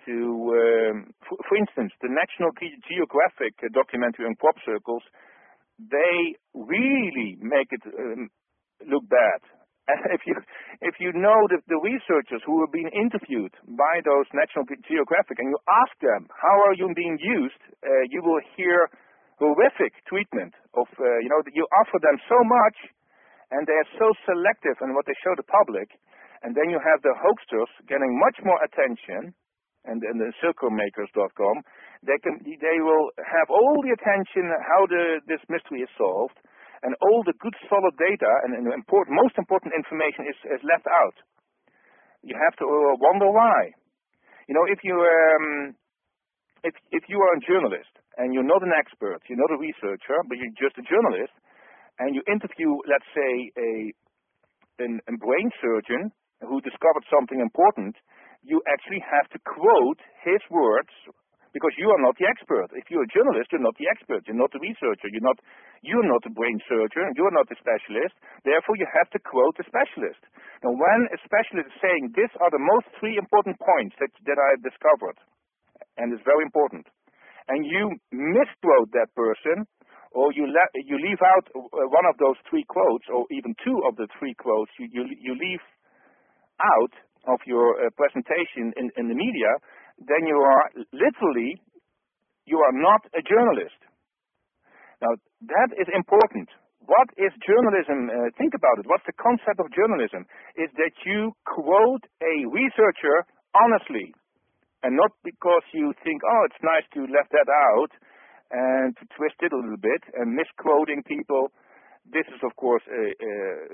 to, um, for, for instance, the National Ge- Geographic documentary on crop circles, they really make it um, look bad. And if you if you know that the researchers who are being interviewed by those National Geographic and you ask them how are you being used, uh, you will hear horrific treatment of uh, you know you offer them so much and they are so selective in what they show the public, and then you have the hoaxers getting much more attention, and, and the circle makers dot com, they can they will have all the attention how the this mystery is solved. And all the good solid data and, and important, most important information is, is left out. You have to uh, wonder why. You know, if you um, if if you are a journalist and you're not an expert, you're not a researcher, but you're just a journalist, and you interview, let's say, a an, a brain surgeon who discovered something important, you actually have to quote his words. Because you are not the expert. If you're a journalist, you're not the expert. You're not the researcher. You're not, you're not a brain surgeon. You're not the specialist. Therefore, you have to quote the specialist. Now, when a specialist is saying, these are the most three important points that, that I have discovered, and it's very important, and you misquote that person, or you, le- you leave out one of those three quotes, or even two of the three quotes, you, you, you leave out of your uh, presentation in, in the media, then you are literally, you are not a journalist. Now, that is important. What is journalism? Uh, think about it. What's the concept of journalism? Is that you quote a researcher honestly, and not because you think, oh, it's nice to left that out, and to twist it a little bit, and misquoting people. This is, of course, a, a,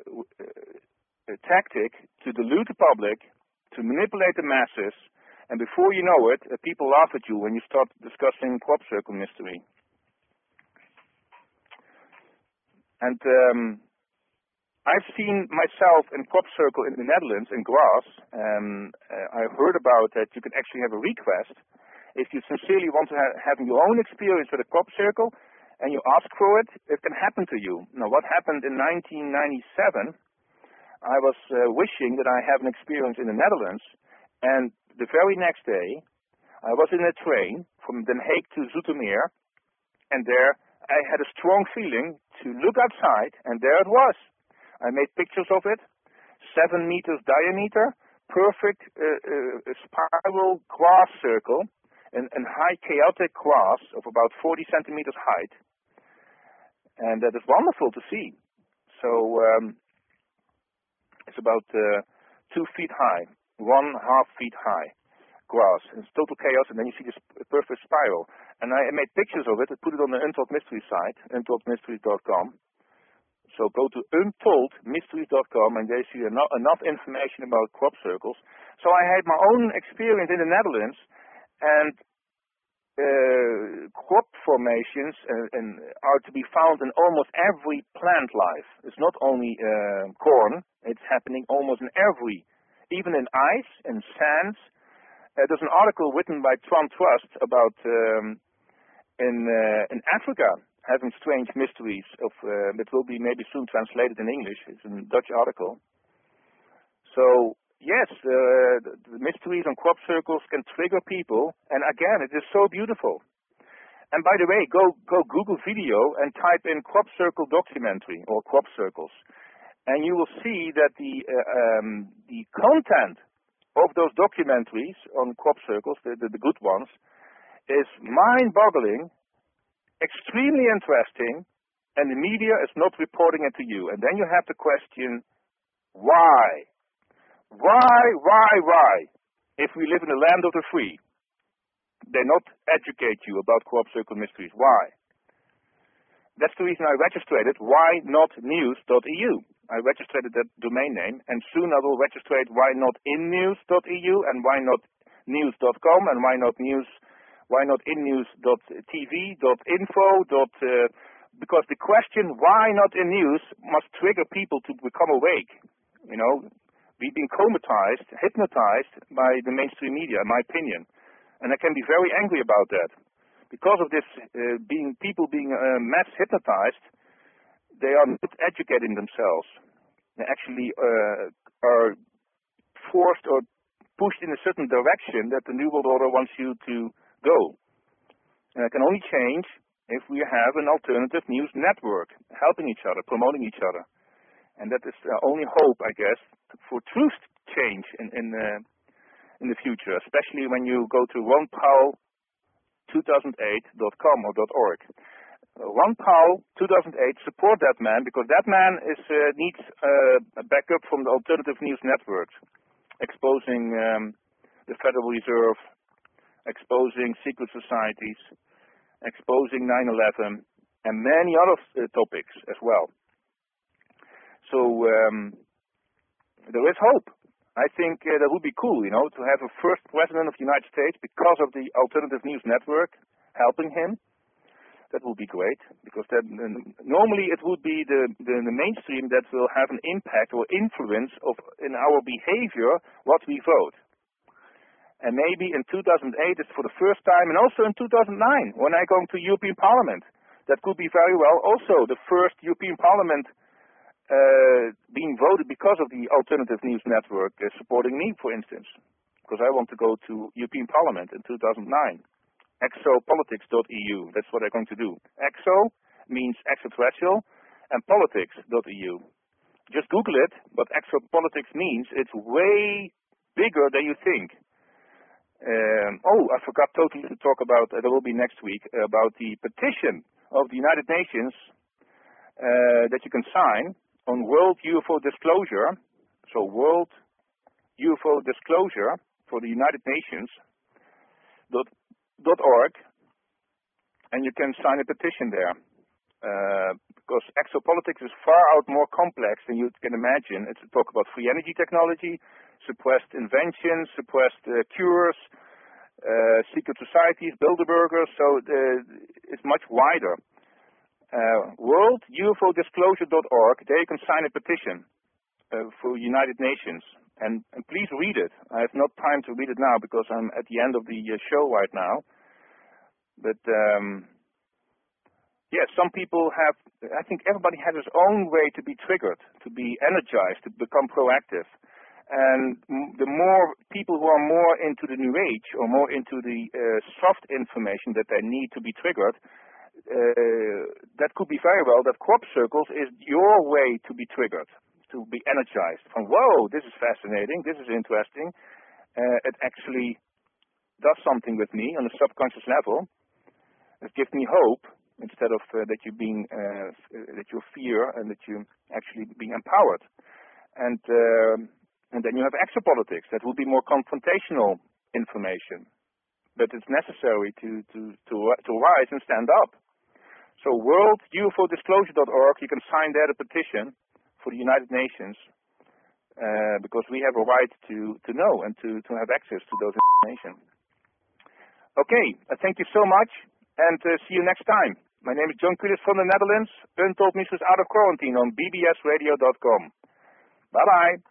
a tactic to delude the public, to manipulate the masses, and before you know it, uh, people laugh at you when you start discussing crop circle mystery. And um, I've seen myself in crop circle in the Netherlands, in Grass. Um, uh, I heard about that you can actually have a request. If you sincerely want to ha- have your own experience with a crop circle, and you ask for it, it can happen to you. Now, what happened in nineteen ninety-seven, I was uh, wishing that I have an experience in the Netherlands, and the very next day, I was in a train from Den Haag to Zoetermeer, and there I had a strong feeling to look outside, and there it was. I made pictures of it, seven meters diameter, perfect uh, uh, spiral grass circle, and, and high chaotic grass of about forty centimeters height, and that is wonderful to see. So um, it's about uh, two feet high. One half feet high grass. It's total chaos, and then you see this perfect spiral. And I made pictures of it. I put it on the Untold Mysteries site, untold mysteries dot com. So go to untold mysteries dot com, and there you see enough, enough information about crop circles. So I had my own experience in the Netherlands, and uh, crop formations uh, and are to be found in almost every plant life. It's not only uh, corn. It's happening almost in every, even in ice and sands. Uh, there's an article written by Twan Trust about um, in uh, in Africa having strange mysteries of uh, that will be maybe soon translated in English. It's a Dutch article. So yes, uh, the, the mysteries on crop circles can trigger people, and again, it is so beautiful. And by the way, go go Google video and type in crop circle documentary or crop circles, and you will see that the uh, um, the content of those documentaries on crop circles, the, the, the good ones, is mind-boggling, extremely interesting, and the media is not reporting it to you. And then you have to question, why? Why, why, why? If we live in the land of the free, they not educate you about crop circle mysteries. Why? That's the reason I registered why not news dot e u. I registered that domain name, and soon I will register why not in news dot e u and why not news dot com and why not news, why not in news dot t v dot info. Uh, because the question why not in news must trigger people to become awake. You know, we've been comatized, hypnotized by the mainstream media, in my opinion, and I can be very angry about that. Because of this, uh, being people being uh, mass hypnotized, they are not educating themselves. They actually uh, are forced or pushed in a certain direction that the New World Order wants you to go. And it can only change if we have an alternative news network, helping each other, promoting each other. And that is the only hope, I guess, for truth change in in, uh, in the future, especially when you go to ron paul two thousand eight dot com or .org. Uh, Ron Paul two thousand eight, support that man, because that man is uh, needs uh, a backup from the alternative news networks, exposing um, the Federal Reserve, exposing secret societies, exposing nine eleven, and many other uh, topics as well. So um, there is hope. I think uh, that would be cool, you know, to have a first president of the United States because of the alternative news network helping him. That would be great, because that, uh, normally it would be the, the, the mainstream that will have an impact or influence of in our behavior what we vote. And maybe in two thousand eight it's for the first time, and also in two thousand nine when I go to European Parliament. That could be very well also the first European Parliament uh, being voted because of the alternative news network uh, supporting me, for instance, because I want to go to European Parliament in two thousand nine. exopolitics dot E U, that's what I'm going to do. Exo means extraterrestrial, and politics dot E U. Just Google it, what exopolitics means. It's way bigger than you think. Um, oh, I forgot totally to talk about, uh, there will be next week, uh, about the petition of the United Nations uh, that you can sign on World U F O Disclosure. So World U F O Disclosure for the United Nations dot .org, and you can sign a petition there. Uh, because exopolitics is far out more complex than you can imagine. It's a talk about free energy technology, suppressed inventions, suppressed uh, cures, uh, secret societies, Bilderbergers, so the, it's much wider. Uh, World U F O Disclosure dot org, there you can sign a petition uh, for United Nations. And, and please read it. I have not time to read it now because I'm at the end of the uh, show right now. But um, yeah, some people have, I think everybody has his own way to be triggered, to be energized, to become proactive. And m the more people who are more into the new age or more into the uh, soft information that they need to be triggered, uh, that could be very well that crop circles is your way to be triggered, to be energized. From, whoa, this is fascinating, this is interesting. Uh, it actually does something with me on a subconscious level. It gives me hope instead of uh, that you being uh, that you fear and that you actually being empowered. And uh, and then you have exopolitics. That will be more confrontational information, but it's necessary to to to to rise and stand up. So World U F O Disclosure dot org, you can sign there the petition for the United Nations uh, because we have a right to to know and to to have access to those information. Okay, uh, thank you so much. And uh, see you next time. My name is John Kulis from the Netherlands. Untold Mysteries Out of Quarantine on B B S radio dot com. Bye-bye.